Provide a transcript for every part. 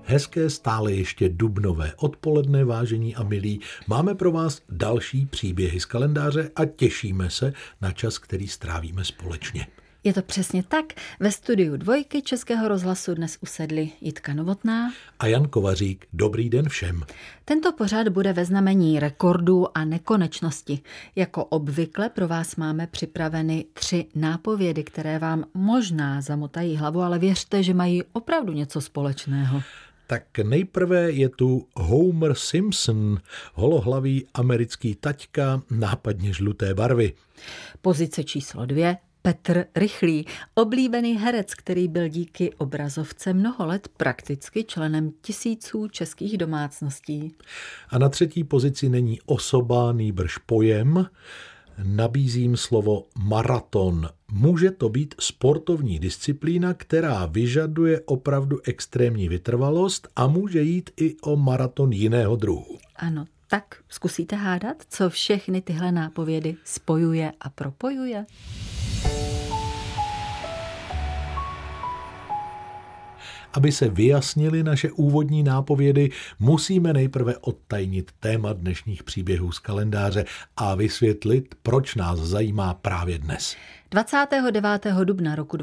Hezké stále ještě dubnové odpoledne, vážení a milí. Máme pro vás další příběhy z kalendáře a těšíme se na čas, který strávíme společně. Je to přesně tak. Ve studiu Dvojky Českého rozhlasu dnes usedli Jitka Novotná a Jan Kovařík. Dobrý den všem. Tento pořad bude ve znamení rekordů a nekonečnosti. Jako obvykle pro vás máme připraveny 3 nápovědy, které vám možná zamotají hlavu, ale věřte, že mají opravdu něco společného. Tak nejprve je tu Homer Simpson, holohlavý americký taťka, nápadně žluté barvy. Pozice číslo 2. Petr Rychlý, oblíbený herec, který byl díky obrazovce mnoho let prakticky členem tisíců českých domácností. A na 3. pozici není osoba, nýbrž pojem. Nabízím slovo maraton. Může to být sportovní disciplína, která vyžaduje opravdu extrémní vytrvalost a může jít i o maraton jiného druhu. Ano, tak zkusíte hádat, co všechny tyhle nápovědy spojuje a propojuje? Aby se vyjasnily naše úvodní nápovědy, musíme nejprve odtajnit téma dnešních příběhů z kalendáře a vysvětlit, proč nás zajímá právě dnes. 29. dubna roku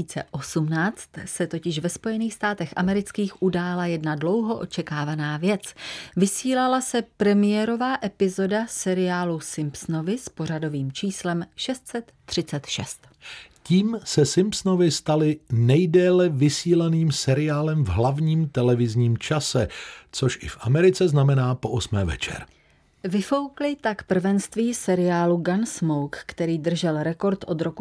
2018 se totiž ve Spojených státech amerických udála jedna dlouho očekávaná věc. Vysílala se premiérová epizoda seriálu Simpsonovi s pořadovým číslem 636. Tím se Simpsonovi stali nejdéle vysílaným seriálem v hlavním televizním čase, což i v Americe znamená po 8. večer. Vyfoukli tak prvenství seriálu Gunsmoke, který držel rekord od roku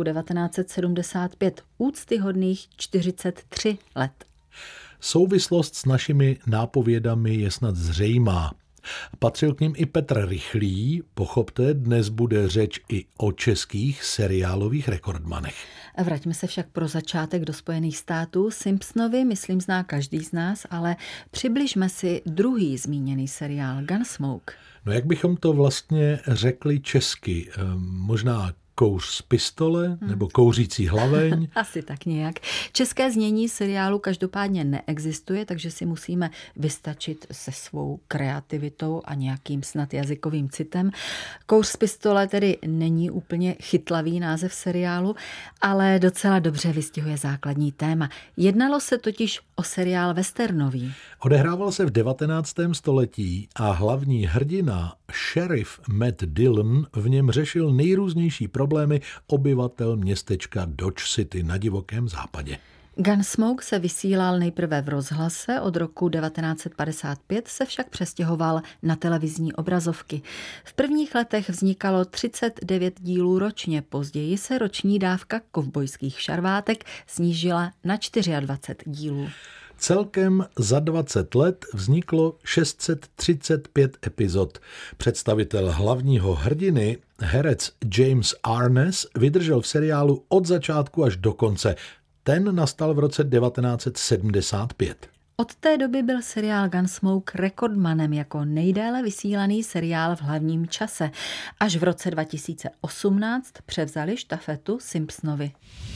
1975, úctyhodných 43 let. Souvislost s našimi nápovědami je snad zřejmá. Patřil k nim i Petr Rychlý, pochopte, dnes bude řeč i o českých seriálových rekordmanech. Vraťme se však pro začátek do Spojených států. Simpsonovi, myslím, zná každý z nás, ale přibližme si druhý zmíněný seriál Gunsmoke. No jak bychom to vlastně řekli česky? Možná kouř z pistole nebo kouřící hlaveň? Asi tak nějak. České znění seriálu každopádně neexistuje, takže si musíme vystačit se svou kreativitou a nějakým snad jazykovým citem. Kouř z pistole tedy není úplně chytlavý název seriálu, ale docela dobře vystihuje základní téma. Jednalo se totiž o seriál westernový. Odehrával se v 19. století a hlavní hrdina, šerif Matt Dillon, v něm řešil nejrůznější problémy obyvatel městečka Dodge City na divokém západě. Gunsmoke se vysílal nejprve v rozhlase, od roku 1955 se však přestěhoval na televizní obrazovky. V prvních letech vznikalo 39 dílů ročně, později se roční dávka kovbojských šarvátek snížila na 24 dílů. Celkem za 20 let vzniklo 635 epizod. Představitel hlavního hrdiny, herec James Arness, vydržel v seriálu od začátku až do konce. Ten nastal v roce 1975. Od té doby byl seriál Gunsmoke rekordmanem jako nejdéle vysílaný seriál v hlavním čase. Až v roce 2018 převzali štafetu Simpsonovi.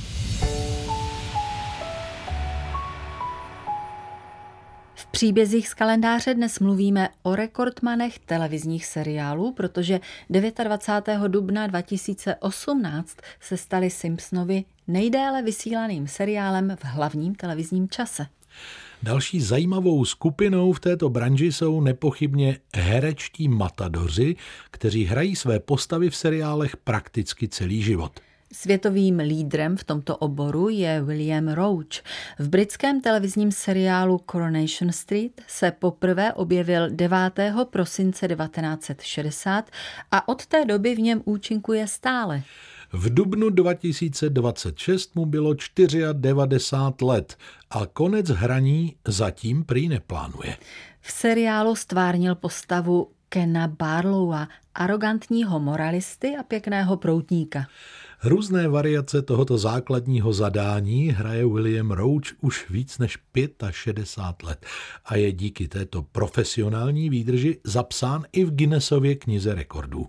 V příbězích z kalendáře dnes mluvíme o rekordmanech televizních seriálů, protože 29. dubna 2018 se stali Simpsonovi nejdéle vysílaným seriálem v hlavním televizním čase. Další zajímavou skupinou v této branži jsou nepochybně herečtí matadoři, kteří hrají své postavy v seriálech prakticky celý život. Světovým lídrem v tomto oboru je William Roach. V britském televizním seriálu Coronation Street se poprvé objevil 9. prosince 1960 a od té doby v něm účinkuje stále. V dubnu 2026 mu bylo 94 let a konec hraní zatím prý neplánuje. V seriálu stvárnil postavu Kena Barlowa, arrogantního moralisty a pěkného proutníka. Různé variace tohoto základního zadání hraje William Roach už víc než 65 let a je díky této profesionální výdrži zapsán i v Guinnessově knize rekordů.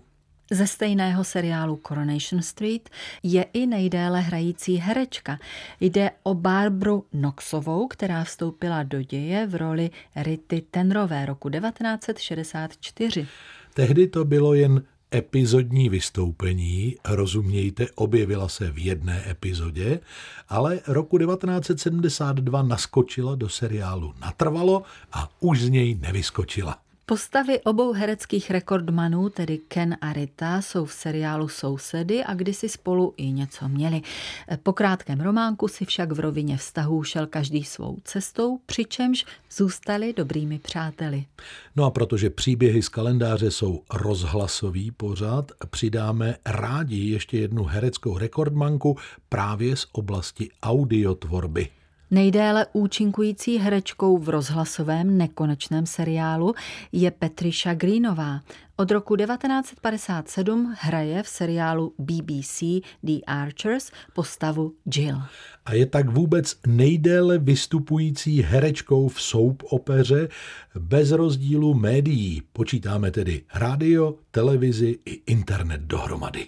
Ze stejného seriálu Coronation Street je i nejdéle hrající herečka. Jde o Barbaru Knoxovou, která vstoupila do děje v roli Rity Tenrové roku 1964. Tehdy to bylo jen epizodní vystoupení, rozumějte, objevila se v jedné epizodě, ale roku 1972 naskočila do seriálu natrvalo a už z něj nevyskočila. Postavy obou hereckých rekordmanů, tedy Ken a Rita, jsou v seriálu sousedy a kdysi spolu i něco měli. Po krátkém románku si však v rovině vztahů šel každý svou cestou, přičemž zůstali dobrými přáteli. No a protože příběhy z kalendáře jsou rozhlasový pořad, přidáme rádi ještě jednu hereckou rekordmanku právě z oblasti audiotvorby. Nejdéle účinkující herečkou v rozhlasovém nekonečném seriálu je Patricia Greenová. Od roku 1957 hraje v seriálu BBC The Archers postavu Jill. A je tak vůbec nejdéle vystupující herečkou v soap opeře bez rozdílu médií. Počítáme tedy rádio, televizi i internet dohromady.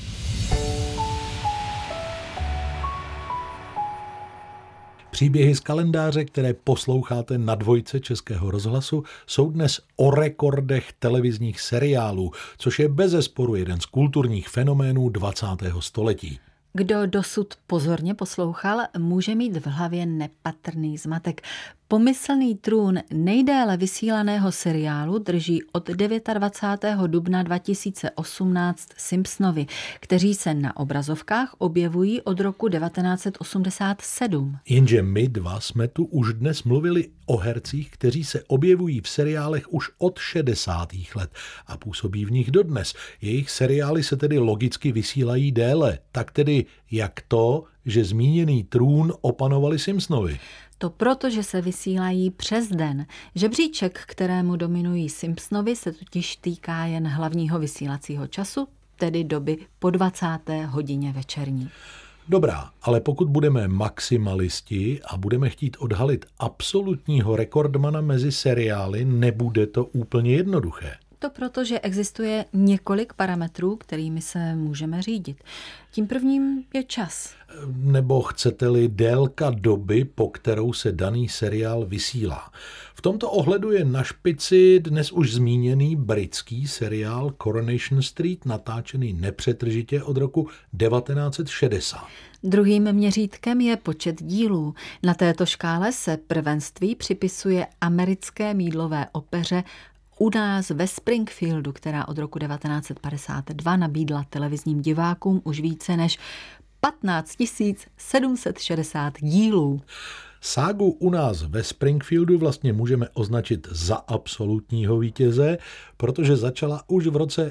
Příběhy z kalendáře, které posloucháte na Dvojce Českého rozhlasu, jsou dnes o rekordech televizních seriálů, což je bezesporu jeden z kulturních fenoménů 20. století. Kdo dosud pozorně poslouchal, může mít v hlavě nepatrný zmatek. Pomyslný trůn nejdéle vysílaného seriálu drží od 29. dubna 2018 Simpsonovi, kteří se na obrazovkách objevují od roku 1987. Jenže my dva jsme tu už dnes mluvili o hercích, kteří se objevují v seriálech už od 60. let a působí v nich dodnes. Jejich seriály se tedy logicky vysílají déle. Tak tedy jak to, že zmíněný trůn opanovali Simpsonovi? To proto, že se vysílají přes den. Žebříček, kterému dominují Simpsonovi, se totiž týká jen hlavního vysílacího času, tedy doby po 20. hodině večerní. Dobrá, ale pokud budeme maximalisti a budeme chtít odhalit absolutního rekordmana mezi seriály, nebude to úplně jednoduché. To proto, že existuje několik parametrů, kterými se můžeme řídit. Tím prvním je čas. Nebo chcete-li délka doby, po kterou se daný seriál vysílá. V tomto ohledu je na špici dnes už zmíněný britský seriál Coronation Street, natáčený nepřetržitě od roku 1960. Druhým měřítkem je počet dílů. Na této škále se prvenství připisuje americké mýdlové opeře U nás ve Springfieldu, která od roku 1952 nabídla televizním divákům už více než 15 760 dílů. Ságu U nás ve Springfieldu vlastně můžeme označit za absolutního vítěze, protože začala už v roce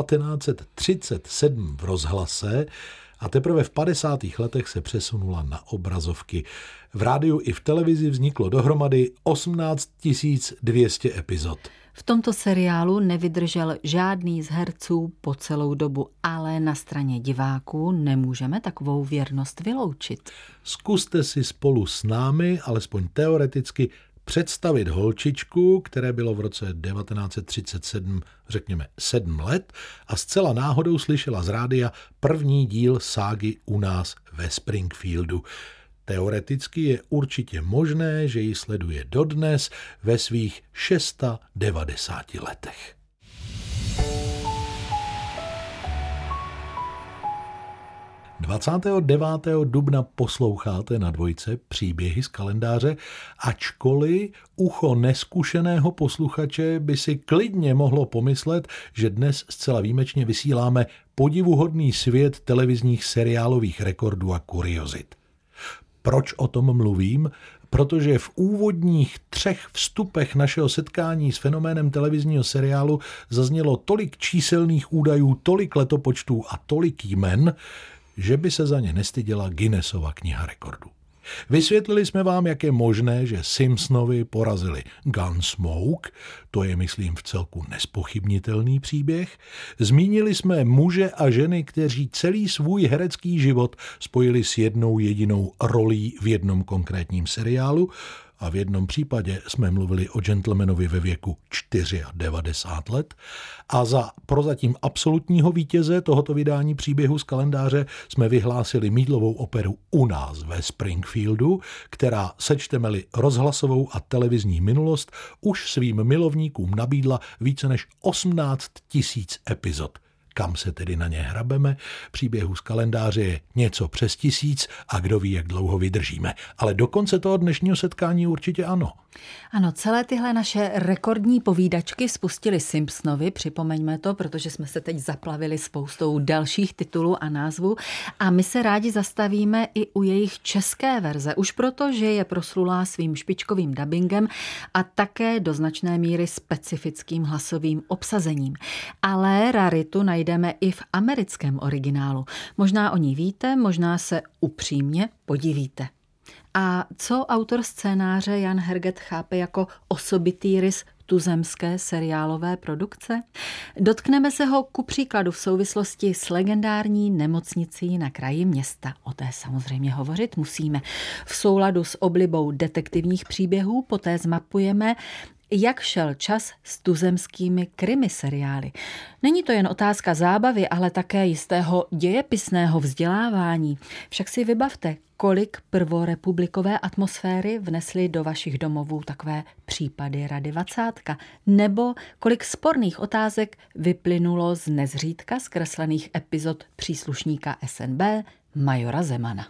1937 v rozhlase a teprve v 50. letech se přesunula na obrazovky. V rádiu i v televizi vzniklo dohromady 18 200 epizod. V tomto seriálu nevydržel žádný z herců po celou dobu, ale na straně diváků nemůžeme takovou věrnost vyloučit. Zkuste si spolu s námi, alespoň teoreticky, představit holčičku, které bylo v roce 1937, řekněme 7 let, a zcela náhodou slyšela z rádia první díl ságy U nás ve Springfieldu. Teoreticky je určitě možné, že ji sleduje dodnes ve svých 690 letech. – 29. dubna posloucháte na Dvojce příběhy z kalendáře, ačkoliv ucho neskušeného posluchače by si klidně mohlo pomyslet, že dnes zcela výjimečně vysíláme podivuhodný svět televizních seriálových rekordů a kuriozit. Proč o tom mluvím? Protože v úvodních 3 vstupech našeho setkání s fenoménem televizního seriálu zaznělo tolik číselných údajů, tolik letopočtů a tolik jmen, že by se za ně nestyděla Guinnessova kniha rekordů. Vysvětlili jsme vám, jak je možné, že Simpsonovi porazili Gunsmoke, to je, myslím, vcelku nespochybnitelný příběh. Zmínili jsme muže a ženy, kteří celý svůj herecký život spojili s jednou jedinou rolí v jednom konkrétním seriálu. a v jednom případě jsme mluvili o gentlemanovi ve věku 94 let. A za prozatím absolutního vítěze tohoto vydání Příběhu z kalendáře jsme vyhlásili Mídlovou operu U nás ve Springfieldu, která, sečteme-li rozhlasovou a televizní minulost, už svým milovníkům nabídla více než 18 000 epizod. Kam se tedy na ně hrabeme? Příběhů z kalendáře je něco přes 1000 a kdo ví, jak dlouho vydržíme. Ale do konce toho dnešního setkání určitě ano. Ano, celé tyhle naše rekordní povídačky spustili Simpsonovi, připomeňme to, protože jsme se teď zaplavili spoustou dalších titulů a názvů a my se rádi zastavíme i u jejich české verze, už proto, že je proslulá svým špičkovým dabingem a také do značné míry specifickým hlasovým obsazením. Ale raritu najdeme i v americkém originálu. Možná o ní víte, možná se upřímně podivíte. A co autor scénáře Jan Herget chápe jako osobitý rys tuzemské seriálové produkce? Dotkneme se ho ku příkladu v souvislosti s legendární nemocnicí na kraji města. O té samozřejmě hovořit musíme. V souladu s oblibou detektivních příběhů poté zmapujeme, jak šel čas s tuzemskými krimi seriály. Není to jen otázka zábavy, ale také jistého dějepisného vzdělávání. Však si vybavte, kolik prvorepublikové atmosféry vnesly do vašich domovů takové případy Rady Vacátka, nebo kolik sporných otázek vyplynulo z nezřídka zkreslených epizod příslušníka SNB majora Zemana.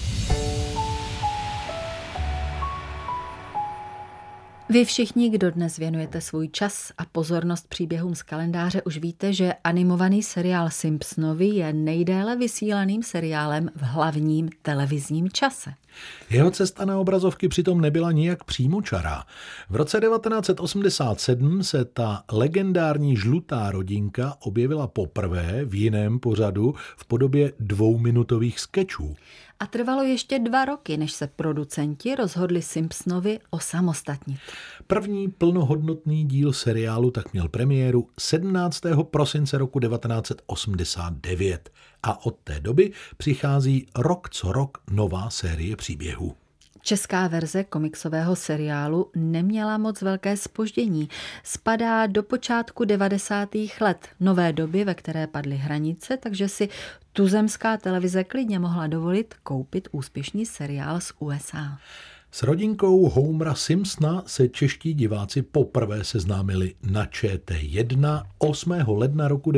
Vy všichni, kdo dnes věnujete svůj čas a pozornost příběhům z kalendáře, už víte, že animovaný seriál Simpsonovi je nejdéle vysílaným seriálem v hlavním televizním čase. Jeho cesta na obrazovky přitom nebyla nijak přímočará. V roce 1987 se ta legendární žlutá rodinka objevila poprvé v jiném pořadu v podobě 2minutových skečů. A trvalo ještě 2 roky, než se producenti rozhodli Simpsonovi osamostatnit. První plnohodnotný díl seriálu tak měl premiéru 17. prosince roku 1989 a od té doby přichází rok co rok nová série příběhů. Česká verze komiksového seriálu neměla moc velké zpoždění. Spadá do počátku 90. let, nové doby, ve které padly hranice, takže si tuzemská televize klidně mohla dovolit koupit úspěšný seriál z USA. S rodinkou Homera Simpsona se čeští diváci poprvé seznámili na ČT1 8. ledna roku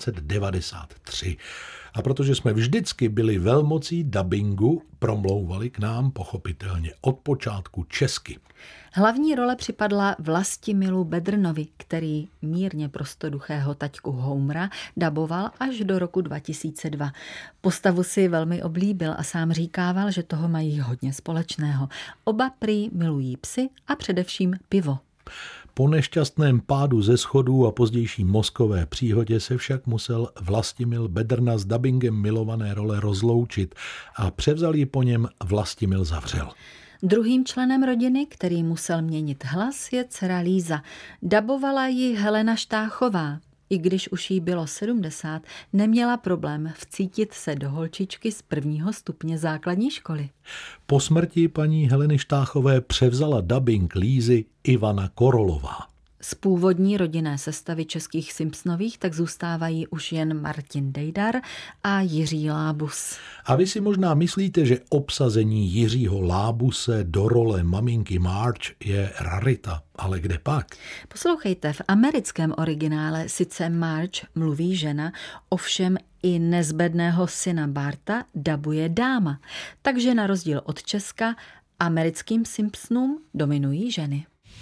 1993. A protože jsme vždycky byli velmocí dabingu, promlouvali k nám pochopitelně od počátku česky. Hlavní role připadla Vlastimilu Bedrnovi, který mírně prostoduchého taťku Homera daboval až do roku 2002. Postavu si velmi oblíbil a sám říkával, že toho mají hodně společného. Oba prý milují psy a především pivo. Po nešťastném pádu ze schodů a pozdější mozkové příhodě se však musel Vlastimil Bedrna s dabingem milované role rozloučit a převzal ji po něm Vlastimil Zavřel. Druhým členem rodiny, který musel měnit hlas, je dcera Líza. Dabovala ji Helena Štáchová. I když už jí bylo 70, neměla problém vcítit se do holčičky z 1. stupně základní školy. Po smrti paní Heleny Štáchové převzala dabing Lízy Ivana Korolová. Z původní rodinné sestavy českých Simpsonových tak zůstávají už jen Martin Dejdar a Jiří Lábus. A vy si možná myslíte, že obsazení Jiřího Lábuse do role maminky Marge je rarita, ale kde pak? Poslouchejte, v americkém originále sice Marge mluví žena, ovšem i nezbedného syna Barta dabuje dáma. Takže na rozdíl od Česka americkým Simpsonům dominují ženy.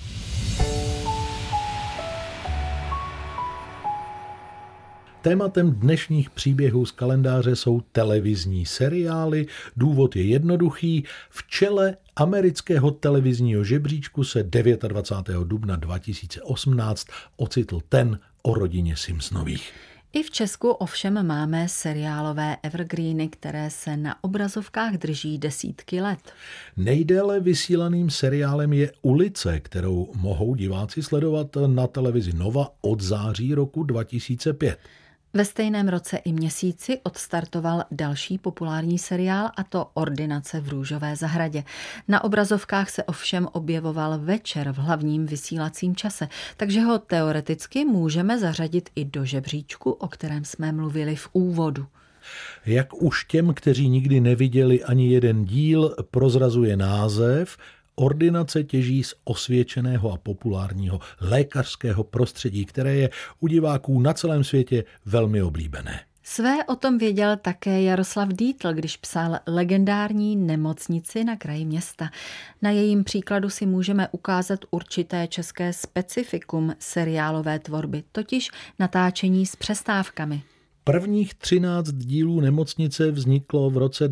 Tématem dnešních příběhů z kalendáře jsou televizní seriály. Důvod je jednoduchý. V čele amerického televizního žebříčku se 29. dubna 2018 ocitl ten o rodině Simpsonových. I v Česku ovšem máme seriálové evergreeny, které se na obrazovkách drží desítky let. Nejdéle vysílaným seriálem je Ulice, kterou mohou diváci sledovat na televizi Nova od září roku 2005. Ve stejném roce i měsíci odstartoval další populární seriál, a to Ordinace v růžové zahradě. Na obrazovkách se ovšem objevoval večer v hlavním vysílacím čase, takže ho teoreticky můžeme zařadit i do žebříčku, o kterém jsme mluvili v úvodu. Jak už těm, kteří nikdy neviděli ani jeden díl, prozrazuje název, Ordinace těží z osvědčeného a populárního lékařského prostředí, které je u diváků na celém světě velmi oblíbené. Své o tom věděl také Jaroslav Dietl, když psal legendární Nemocnici na kraji města. Na jejím příkladu si můžeme ukázat určité české specifikum seriálové tvorby, totiž natáčení s přestávkami. Prvních 13 dílů Nemocnice vzniklo v roce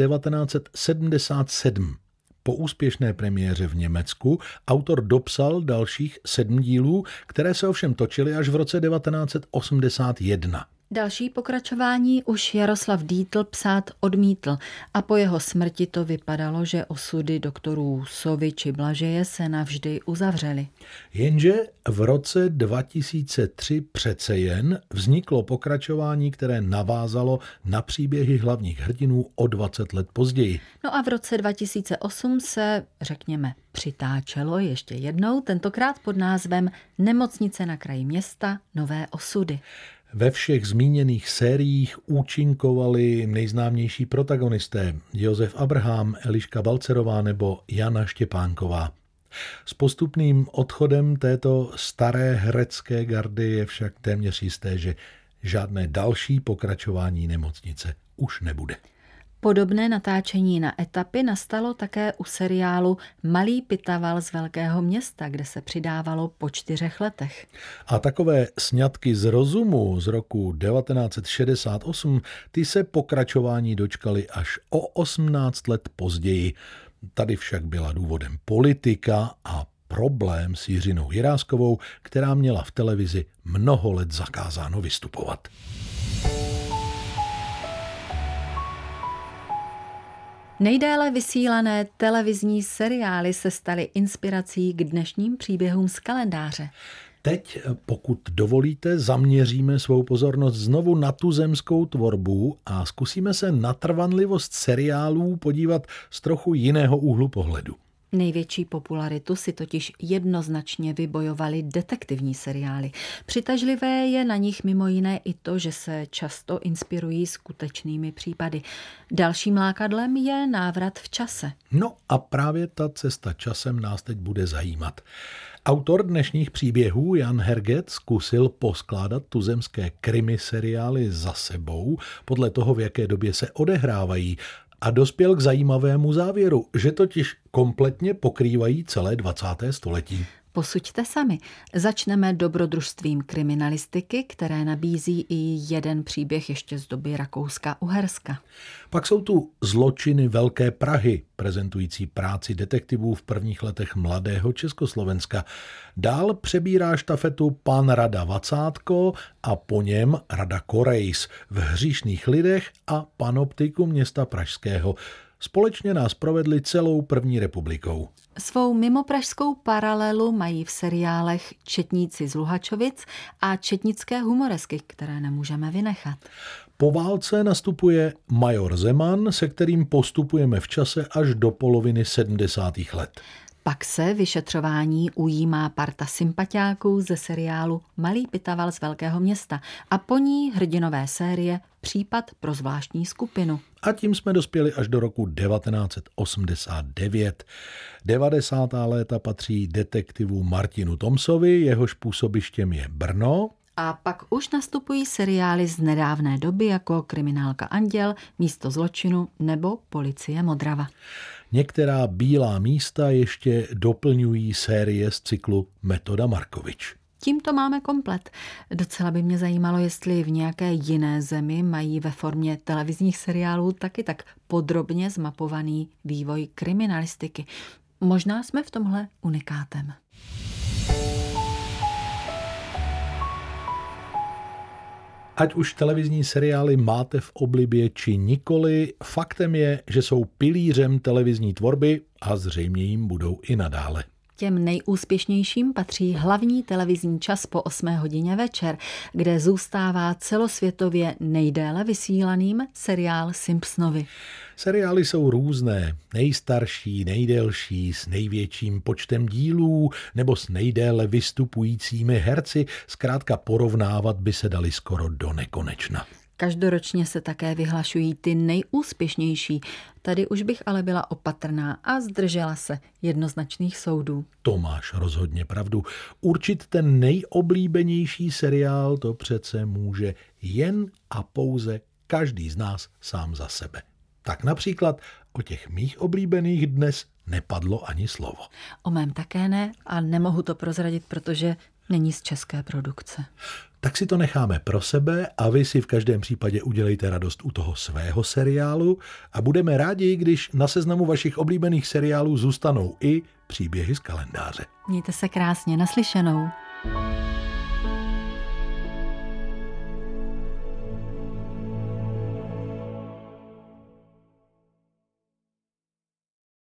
1977. Po úspěšné premiéře v Německu autor dopsal dalších 7 dílů, které se ovšem točily až v roce 1981. Další pokračování už Jaroslav Dietl psát odmítl a po jeho smrti to vypadalo, že osudy doktorů Sovy či Blažeje se navždy uzavřely. Jenže v roce 2003 přece jen vzniklo pokračování, které navázalo na příběhy hlavních hrdinů o 20 let později. No a v roce 2008 se, řekněme, přitáčelo ještě jednou, tentokrát pod názvem Nemocnice na kraji města, nové osudy. Ve všech zmíněných sériích účinkovali nejznámější protagonisté Josef Abraham, Eliška Balcerová nebo Jana Štěpánková. S postupným odchodem této staré herecké gardy je však téměř jisté, že žádné další pokračování Nemocnice už nebude. Podobné natáčení na etapy nastalo také u seriálu Malý Pitaval z velkého města, kde se přidávalo po 4 letech. A takové sňatky z rozumu z roku 1968, ty se pokračování dočkaly až o 18 let později. Tady však byla důvodem politika a problém s Jiřinou Jiráskovou, která měla v televizi mnoho let zakázáno vystupovat. Nejdéle vysílané televizní seriály se staly inspirací k dnešním příběhům z kalendáře. Teď, pokud dovolíte, zaměříme svou pozornost znovu na tuzemskou tvorbu a zkusíme se na trvanlivost seriálů podívat z trochu jiného úhlu pohledu. Největší popularitu si totiž jednoznačně vybojovaly detektivní seriály. Přitažlivé je na nich mimo jiné i to, že se často inspirují skutečnými případy. Dalším lákadlem je návrat v čase. No a právě ta cesta časem nás teď bude zajímat. Autor dnešních příběhů Jan Herget zkusil poskládat tuzemské krimi seriály za sebou podle toho, v jaké době se odehrávají, a dospěl k zajímavému závěru, že totiž kompletně pokrývají celé 20. století. Posuďte sami. Začneme dobrodružstvím kriminalistiky, které nabízí i jeden příběh ještě z doby Rakouska-Uherska. Pak jsou tu Zločiny Velké Prahy, prezentující práci detektivů v prvních letech mladého Československa. Dál přebírá štafetu pan Rada Vacátko a po něm Rada Korejs v Hříšných lidech a Panoptiku města pražského. Společně nás provedli celou první republikou. Svou mimopražskou paralelu mají v seriálech Četníci z Luhačovic a Četnické humoresky, které nemůžeme vynechat. Po válce nastupuje major Zeman, se kterým postupujeme v čase až do poloviny 70. let. Pak se vyšetřování ujímá parta sympatiáků ze seriálu Malý Pitaval z velkého města a po ní hrdinové série Případ pro zvláštní skupinu. A tím jsme dospěli až do roku 1989. 90. léta patří detektivu Martinu Tomsovi, jehož působištěm je Brno. A pak už nastupují seriály z nedávné doby jako Kriminálka Anděl, Místo zločinu nebo Policie Modrava. Některá bílá místa ještě doplňují série z cyklu Metoda Markovič. Tímto máme komplet. Docela by mě zajímalo, jestli v nějaké jiné zemi mají ve formě televizních seriálů taky tak podrobně zmapovaný vývoj kriminalistiky. Možná jsme v tomhle unikátem. Ať už televizní seriály máte v oblibě či nikoli, faktem je, že jsou pilířem televizní tvorby a zřejmě jim budou i nadále. Těm nejúspěšnějším patří hlavní televizní čas po 8 hodině večer, kde zůstává celosvětově nejdéle vysílaným seriál Simpsonovi. Seriály jsou různé, nejstarší, nejdelší, s největším počtem dílů nebo s nejdéle vystupujícími herci, zkrátka porovnávat by se dali skoro do nekonečna. Každoročně se také vyhlašují ty nejúspěšnější. Tady už bych ale byla opatrná a zdržela se jednoznačných soudů. To máš rozhodně pravdu. Určit ten nejoblíbenější seriál to přece může jen a pouze každý z nás sám za sebe. Tak například o těch mých oblíbených dnes nepadlo ani slovo. O mém také ne a nemohu to prozradit, protože není z české produkce. Tak si to necháme pro sebe a vy si v každém případě udělejte radost u toho svého seriálu a budeme rádi, když na seznamu vašich oblíbených seriálů zůstanou i příběhy z kalendáře. Mějte se krásně, naslyšenou.